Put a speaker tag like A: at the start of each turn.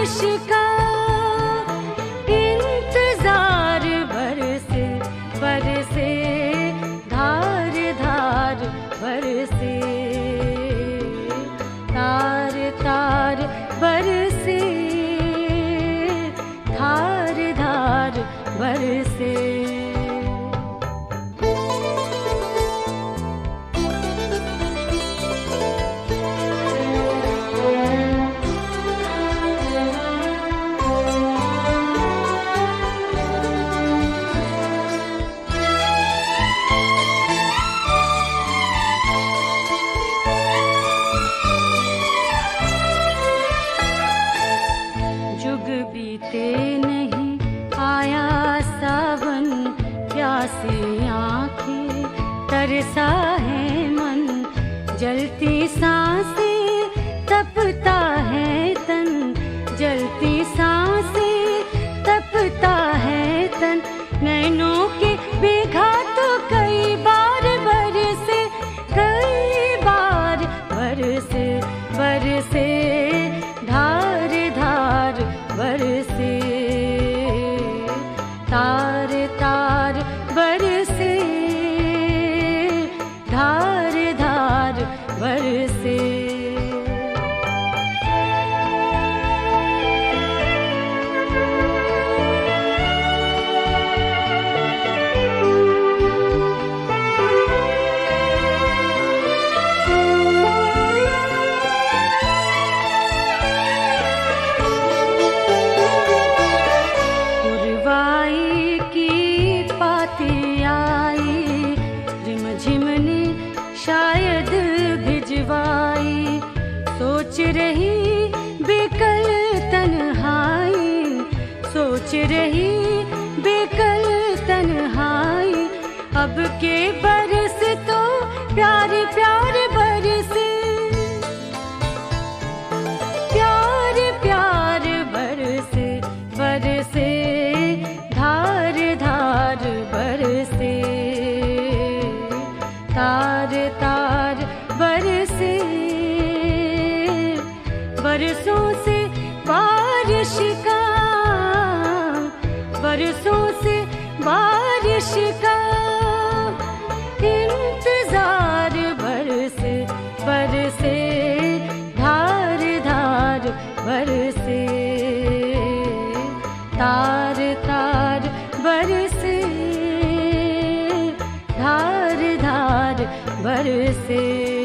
A: बारिश का इंतजार, बरसे बरसे धार धार बरसे, तार तार बरसे धार धार बरसे। जुग बीते नहीं आया सावन, प्यासी आंखें तरसा है मन, जलती सांसें तपता है तन, जलती सांसें तपता है तन। नैनों के बेघा तो कई बार बरसे, कई बार बरसे बरसे धार धार बरसे, तार तार बरसे धार धार बरसे। शायद भिजवाई, सोच रही बेकल तन्हाई, सोच रही बेकल तन्हाई। अब के बरस तो प्यार प्यार बरसे, प्यार प्यार बरसे बरसे धार धार बरसे, तार तार बरसे। बरसों से बारिश का, बरसों से बारिश का इंतजार, बरसे बरसे धार धार बरसे, तार तार बरसे धार धार बरसे।